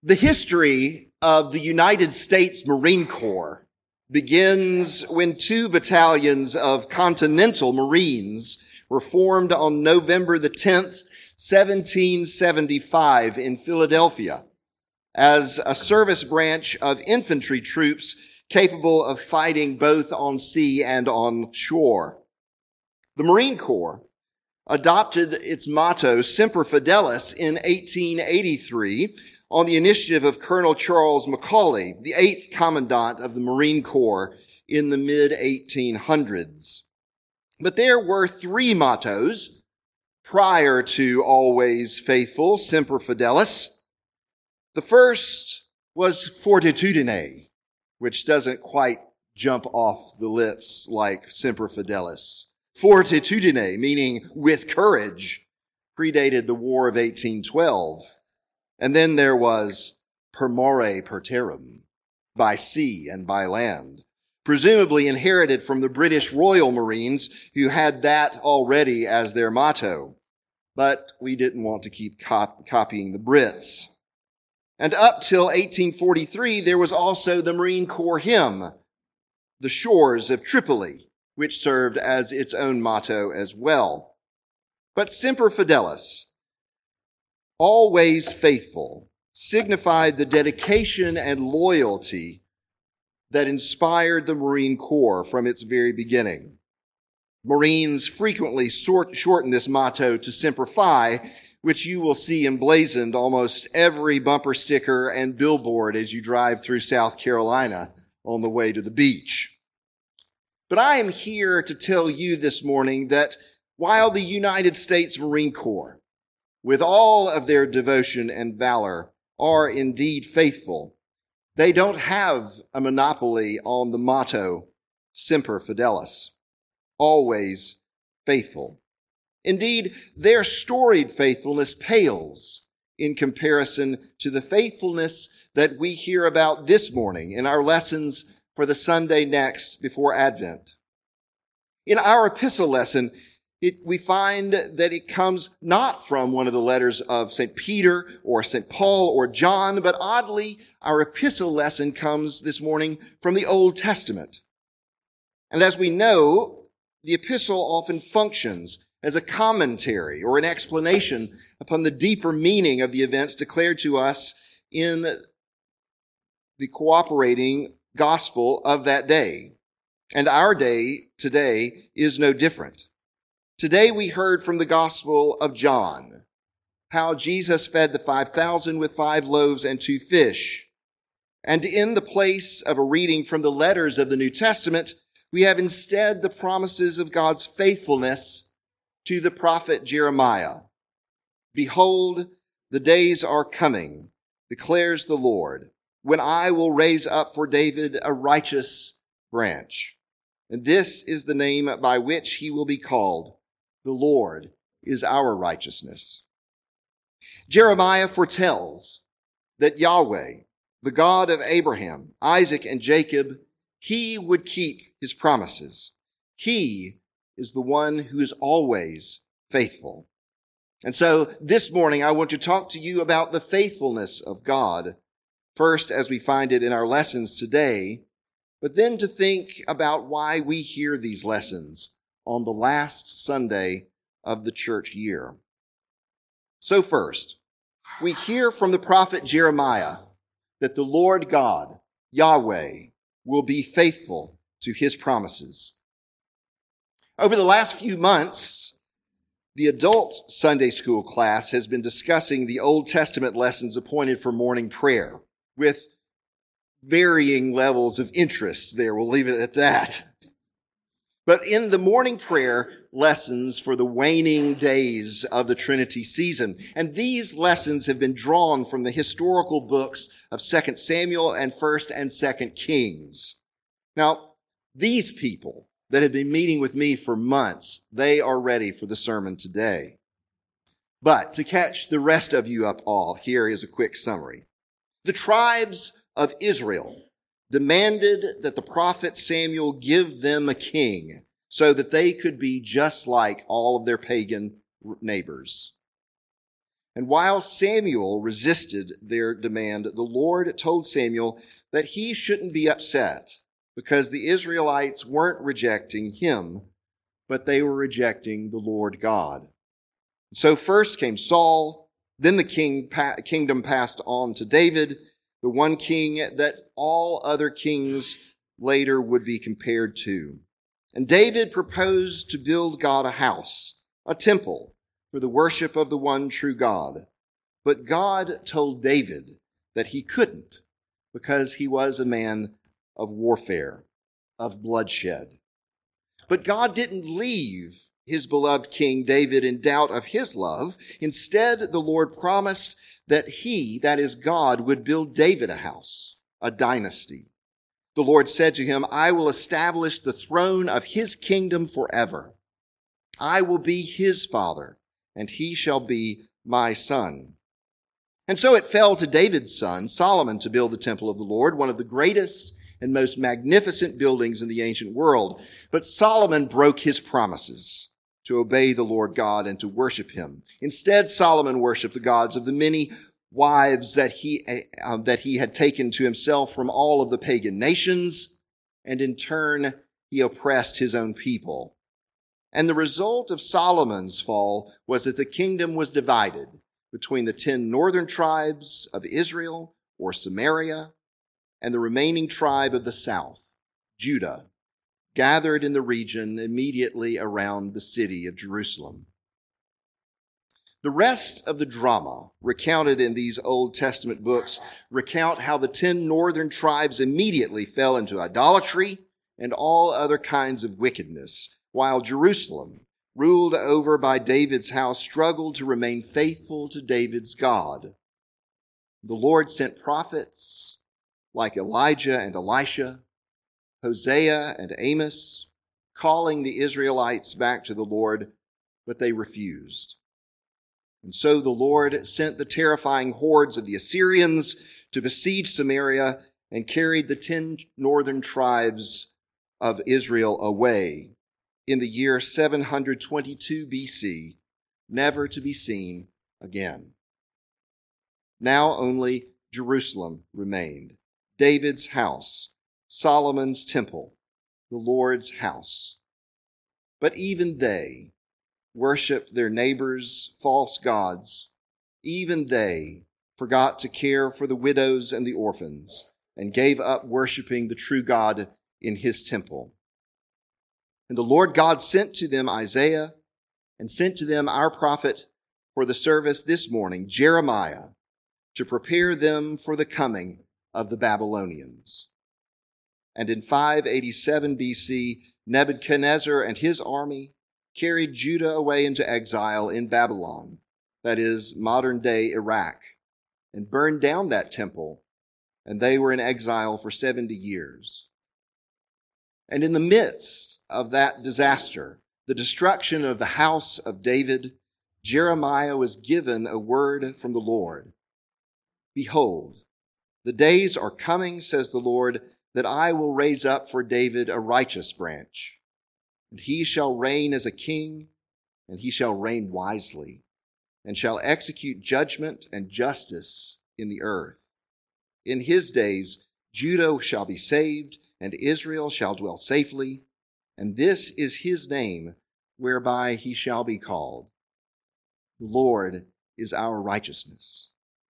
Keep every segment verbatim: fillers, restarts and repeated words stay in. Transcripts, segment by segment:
The history of the United States Marine Corps begins when two battalions of Continental Marines were formed on November the tenth, seventeen seventy-five in Philadelphia as a service branch of infantry troops capable of fighting both on sea and on shore. The Marine Corps adopted its motto, Semper Fidelis, in eighteen eighty-three on the initiative of Colonel Charles Macaulay, the eighth Commandant of the Marine Corps in the mid eighteen hundreds. But there were three mottos prior to Always Faithful, Semper Fidelis. The first was Fortitudine, which doesn't quite jump off the lips like Semper Fidelis. Fortitudine, meaning with courage, predated the War of eighteen twelve. And then there was per mare per terram, by sea and by land, presumably inherited from the British Royal Marines, who had that already as their motto. But we didn't want to keep cop- copying the Brits. And up till eighteen forty-three, there was also the Marine Corps hymn, The Shores of Tripoli, which served as its own motto as well. But Semper Fidelis, Always Faithful, signified the dedication and loyalty that inspired the Marine Corps from its very beginning. Marines frequently sort, shorten this motto to Semper Fi, which you will see emblazoned almost every bumper sticker and billboard as you drive through South Carolina on the way to the beach. But I am here to tell you this morning that while the United States Marine Corps, with all of their devotion and valor, are indeed faithful, they don't have a monopoly on the motto, Semper Fidelis, always faithful. Indeed, their storied faithfulness pales in comparison to the faithfulness that we hear about this morning in our lessons for the Sunday next before Advent. In our epistle lesson, It, we find that it comes not from one of the letters of Saint Peter or Saint Paul or John, but oddly, our epistle lesson comes this morning from the Old Testament. And as we know, the epistle often functions as a commentary or an explanation upon the deeper meaning of the events declared to us in the cooperating gospel of that day. And our day today is no different. Today we heard from the Gospel of John how Jesus fed the five thousand with five loaves and two fish. And in the place of a reading from the letters of the New Testament, we have instead the promises of God's faithfulness to the prophet Jeremiah. Behold, the days are coming, declares the Lord, when I will raise up for David a righteous branch. And this is the name by which he will be called. The Lord is our righteousness. Jeremiah foretells that Yahweh, the God of Abraham, Isaac, and Jacob, he would keep his promises. He is the one who is always faithful. And so this morning, I want to talk to you about the faithfulness of God, first as we find it in our lessons today, but then to think about why we hear these lessons on the last Sunday of the church year. So first, we hear from the prophet Jeremiah that the Lord God, Yahweh, will be faithful to his promises. Over the last few months, the adult Sunday school class has been discussing the Old Testament lessons appointed for morning prayer with varying levels of interest there. We'll leave it at that. But in the morning prayer lessons for the waning days of the Trinity season, and these lessons have been drawn from the historical books of Second Samuel and First and Second Kings. Now, these people that have been meeting with me for months, they are ready for the sermon today. But to catch the rest of you up all, here is a quick summary. The tribes of Israel demanded that the prophet Samuel give them a king so that they could be just like all of their pagan neighbors. And while Samuel resisted their demand, the Lord told Samuel that he shouldn't be upset because the Israelites weren't rejecting him, but they were rejecting the Lord God. So first came Saul, then the king, kingdom passed on to David, the one king that all other kings later would be compared to. And David proposed to build God a house, a temple, for the worship of the one true God. But God told David that he couldn't because he was a man of warfare, of bloodshed. But God didn't leave his beloved King David in doubt of his love. Instead, the Lord promised that he, that is God, would build David a house, a dynasty. The Lord said to him, I will establish the throne of his kingdom forever. I will be his father, and he shall be my son. And so it fell to David's son, Solomon, to build the temple of the Lord, one of the greatest and most magnificent buildings in the ancient world. But Solomon broke his promises to obey the Lord God and to worship him. Instead, Solomon worshiped the gods of the many wives that he, uh, that he had taken to himself from all of the pagan nations, and in turn, he oppressed his own people. And the result of Solomon's fall was that the kingdom was divided between the ten northern tribes of Israel, or Samaria, and the remaining tribe of the south, Judah, gathered in the region immediately around the city of Jerusalem. The rest of the drama recounted in these Old Testament books recount how the ten northern tribes immediately fell into idolatry and all other kinds of wickedness, while Jerusalem, ruled over by David's house, struggled to remain faithful to David's God. The Lord sent prophets like Elijah and Elisha, Hosea and Amos, calling the Israelites back to the Lord, but they refused. And so the Lord sent the terrifying hordes of the Assyrians to besiege Samaria and carried the ten northern tribes of Israel away in the year seven hundred twenty-two B C, never to be seen again. Now only Jerusalem remained, David's house, Solomon's temple, the Lord's house. But even they worshiped their neighbors' false gods. Even they forgot to care for the widows and the orphans and gave up worshiping the true God in his temple. And the Lord God sent to them Isaiah and sent to them our prophet for the service this morning, Jeremiah, to prepare them for the coming of the Babylonians. And in five eighty-seven B C, Nebuchadnezzar and his army carried Judah away into exile in Babylon, that is, modern-day Iraq, and burned down that temple, and they were in exile for seventy years. And in the midst of that disaster, the destruction of the house of David, Jeremiah was given a word from the Lord. Behold, the days are coming, says the Lord, that I will raise up for David a righteous branch, and he shall reign as a king, and he shall reign wisely, and shall execute judgment and justice in the earth. In his days Judah shall be saved, and Israel shall dwell safely, and this is his name whereby he shall be called. The Lord is our righteousness.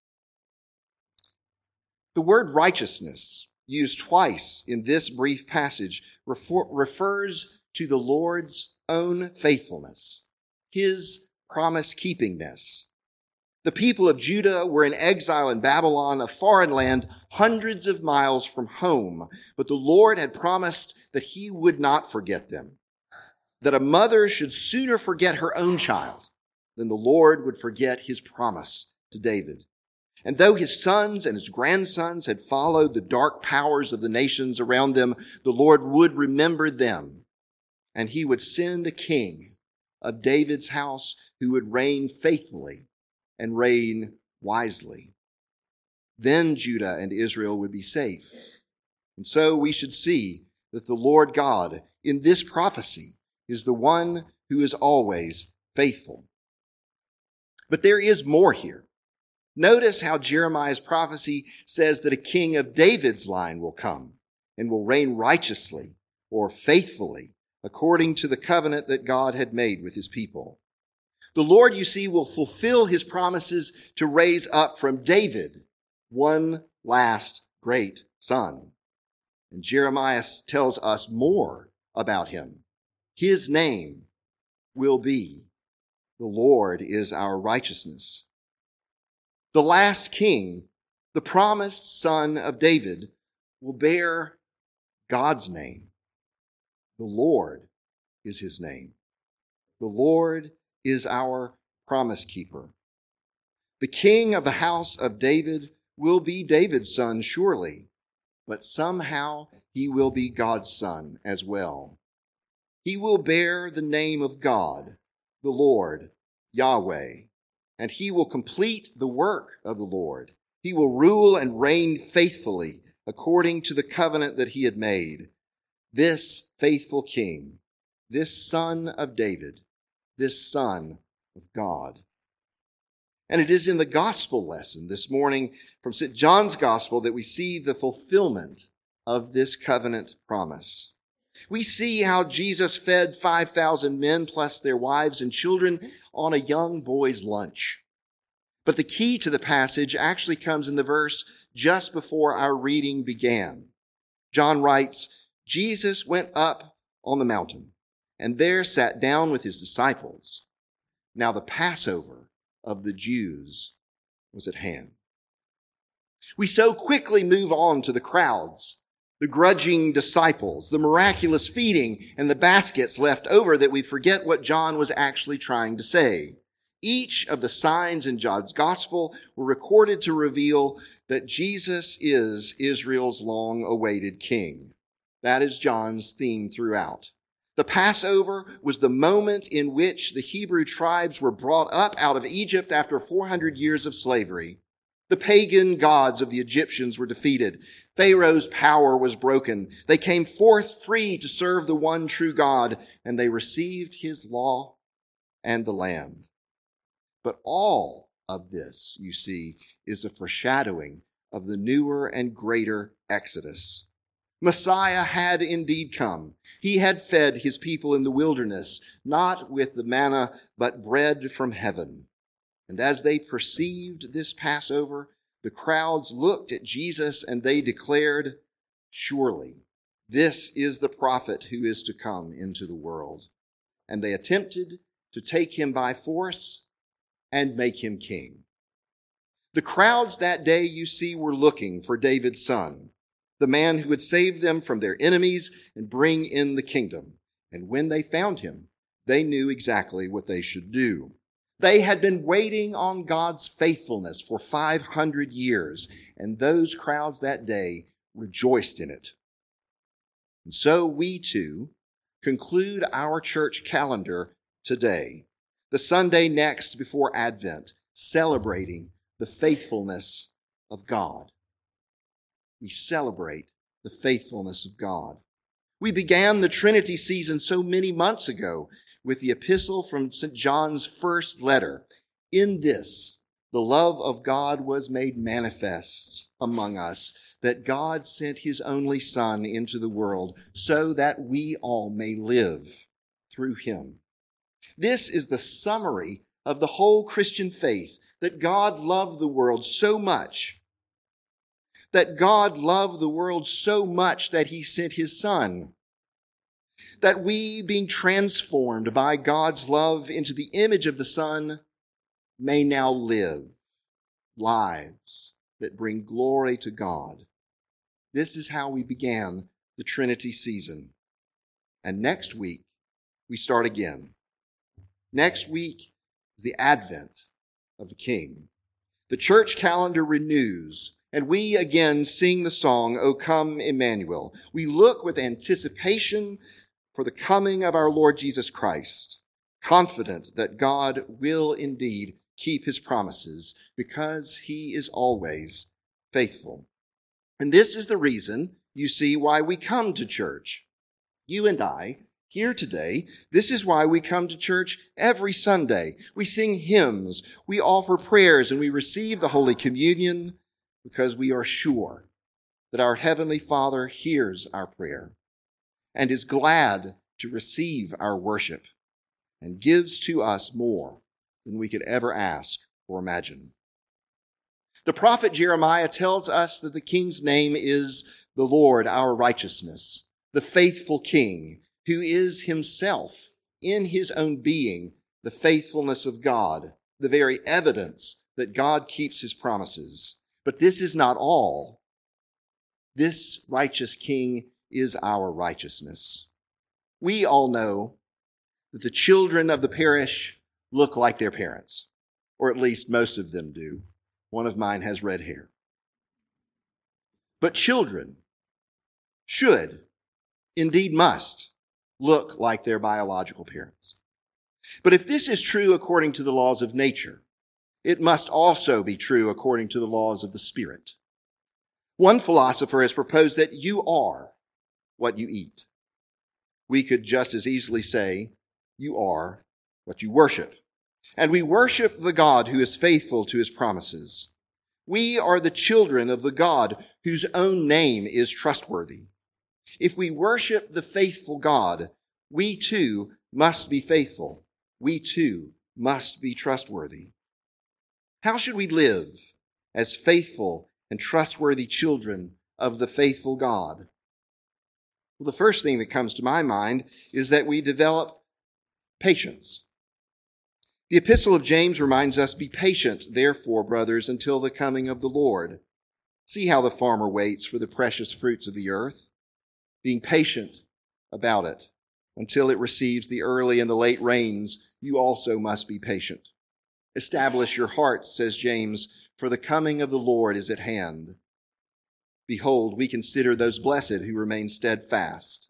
The word righteousness, used twice in this brief passage, refer, refers to the Lord's own faithfulness, his promise-keepingness. The people of Judah were in exile in Babylon, a foreign land, hundreds of miles from home, but the Lord had promised that he would not forget them, that a mother should sooner forget her own child than the Lord would forget his promise to David. And though his sons and his grandsons had followed the dark powers of the nations around them, the Lord would remember them, and he would send a king of David's house who would reign faithfully and reign wisely. Then Judah and Israel would be safe. And so we should see that the Lord God in this prophecy is the one who is always faithful. But there is more here. Notice how Jeremiah's prophecy says that a king of David's line will come and will reign righteously or faithfully according to the covenant that God had made with his people. The Lord, you see, will fulfill his promises to raise up from David one last great son. And Jeremiah tells us more about him. His name will be, the Lord is our righteousness. The last king, the promised son of David, will bear God's name. The Lord is his name. The Lord is our promise keeper. The king of the house of David will be David's son, surely, but somehow he will be God's son as well. He will bear the name of God, the Lord, Yahweh, and he will complete the work of the Lord. He will rule and reign faithfully according to the covenant that he had made. This faithful king, this son of David, this son of God. And it is in the gospel lesson this morning from Saint John's Gospel that we see the fulfillment of this covenant promise. We see how Jesus fed five thousand men plus their wives and children on a young boy's lunch. But the key to the passage actually comes in the verse just before our reading began. John writes, Jesus went up on the mountain and there sat down with his disciples. Now the Passover of the Jews was at hand. We so quickly move on to the crowds, the grudging disciples, the miraculous feeding, and the baskets left over that we forget what John was actually trying to say. Each of the signs in John's gospel were recorded to reveal that Jesus is Israel's long-awaited king. That is John's theme throughout. The Passover was the moment in which the Hebrew tribes were brought up out of Egypt after four hundred years of slavery. The pagan gods of the Egyptians were defeated. Pharaoh's power was broken. They came forth free to serve the one true God, and they received his law and the land. But all of this, you see, is a foreshadowing of the newer and greater Exodus. Messiah had indeed come. He had fed his people in the wilderness, not with the manna, but bread from heaven. And as they perceived this Passover, the crowds looked at Jesus and they declared, surely this is the prophet who is to come into the world. And they attempted to take him by force and make him king. The crowds that day, you see, were looking for David's son, the man who would save them from their enemies and bring in the kingdom. And when they found him, they knew exactly what they should do. They had been waiting on God's faithfulness for five hundred years, and those crowds that day rejoiced in it. And so we too conclude our church calendar today, the Sunday next before Advent, celebrating the faithfulness of God. We celebrate the faithfulness of God. We began the Trinity season so many months ago with the epistle from Saint John's first letter. In this, the love of God was made manifest among us, that God sent his only Son into the world so that we all may live through him. This is the summary of the whole Christian faith, that God loved the world so much, that God loved the world so much that he sent his Son, that we, being transformed by God's love into the image of the Son, may now live lives that bring glory to God. This is how we began the Trinity season. And next week, we start again. Next week is the Advent of the King. The church calendar renews, and we again sing the song, O Come Emmanuel. We look with anticipation for the coming of our Lord Jesus Christ, confident that God will indeed keep his promises because he is always faithful. And this is the reason, you see, why we come to church. You and I here today. This is why we come to church every Sunday. We sing hymns, we offer prayers, and we receive the Holy Communion because we are sure that our Heavenly Father hears our prayer and is glad to receive our worship and gives to us more than we could ever ask or imagine. The prophet Jeremiah tells us that the King's name is the Lord, our righteousness, the faithful King, who is himself, in his own being, the faithfulness of God, the very evidence that God keeps his promises. But this is not all. This righteous King is our righteousness. We all know that the children of the parish look like their parents, or at least most of them do. One of mine has red hair. But children should, indeed must, look like their biological parents. But if this is true according to the laws of nature, it must also be true according to the laws of the Spirit. One philosopher has proposed that you are what you eat. We could just as easily say, you are what you worship. And we worship the God who is faithful to his promises. We are the children of the God whose own name is trustworthy. If we worship the faithful God, we too must be faithful. We too must be trustworthy. How should we live as faithful and trustworthy children of the faithful God? Well, the first thing that comes to my mind is that we develop patience. The Epistle of James reminds us, be patient, therefore, brothers, until the coming of the Lord. See how the farmer waits for the precious fruits of the earth, being patient about it until it receives the early and the late rains. You also must be patient. Establish your hearts, says James, for the coming of the Lord is at hand. Behold, we consider those blessed who remain steadfast.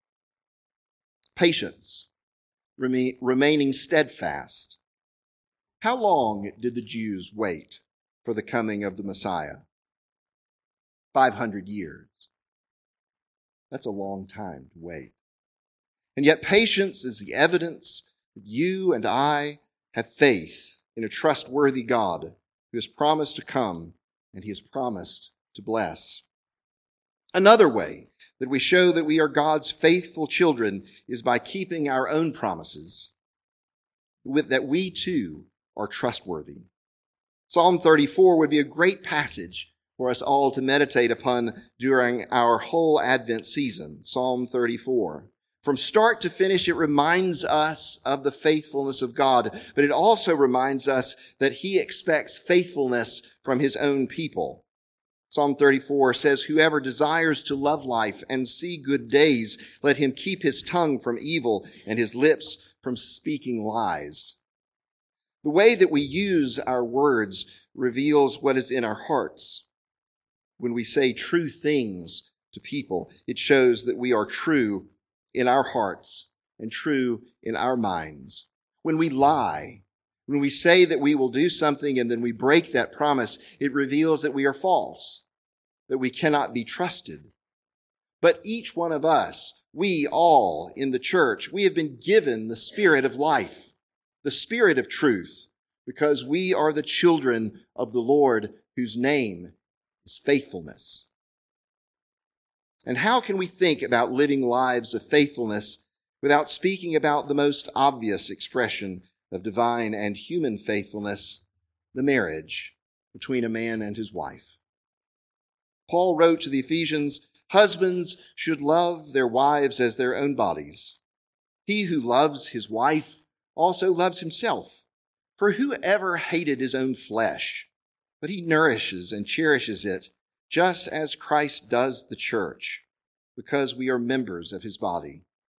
Patience, remain, remaining steadfast. How long did the Jews wait for the coming of the Messiah? five hundred years. That's a long time to wait. And yet patience is the evidence that you and I have faith in a trustworthy God who has promised to come and he has promised to bless. Another way that we show that we are God's faithful children is by keeping our own promises, with that we too are trustworthy. Psalm thirty-four would be a great passage for us all to meditate upon during our whole Advent season. Psalm thirty-four. From start to finish, it reminds us of the faithfulness of God, but it also reminds us that he expects faithfulness from his own people. Psalm thirty-four says, whoever desires to love life and see good days, let him keep his tongue from evil and his lips from speaking lies. The way that we use our words reveals what is in our hearts. When we say true things to people, it shows that we are true in our hearts and true in our minds. When we lie, when we say that we will do something and then we break that promise, it reveals that we are false, that we cannot be trusted. But each one of us, we all in the church, we have been given the Spirit of life, the Spirit of truth, because we are the children of the Lord whose name is faithfulness. And how can we think about living lives of faithfulness without speaking about the most obvious expression of divine and human faithfulness, the marriage between a man and his wife? Paul wrote to the Ephesians, husbands should love their wives as their own bodies. He who loves his wife also loves himself. For whoever hated his own flesh, but he nourishes and cherishes it, just as Christ does the church, because we are members of his body.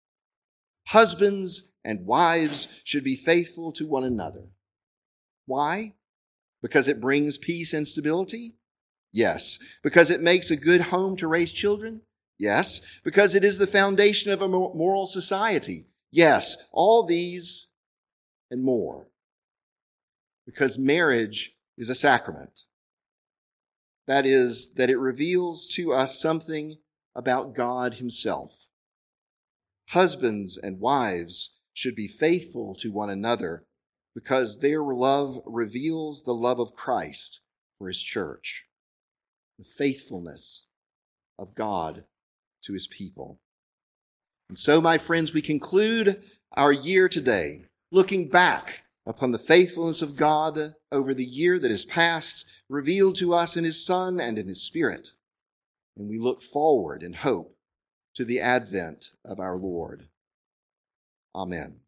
Husbands and wives should be faithful to one another. Why? Because it brings peace and stability? Yes. Because it makes a good home to raise children? Yes. Because it is the foundation of a moral society? Yes. All these and more. Because marriage is a sacrament. That is, that it reveals to us something about God himself. Husbands and wives should be faithful to one another because their love reveals the love of Christ for his church, the faithfulness of God to his people. And so, my friends, we conclude our year today looking back upon the faithfulness of God over the year that has passed, revealed to us in his Son and in his Spirit. And we look forward in hope to the advent of our Lord. Amen.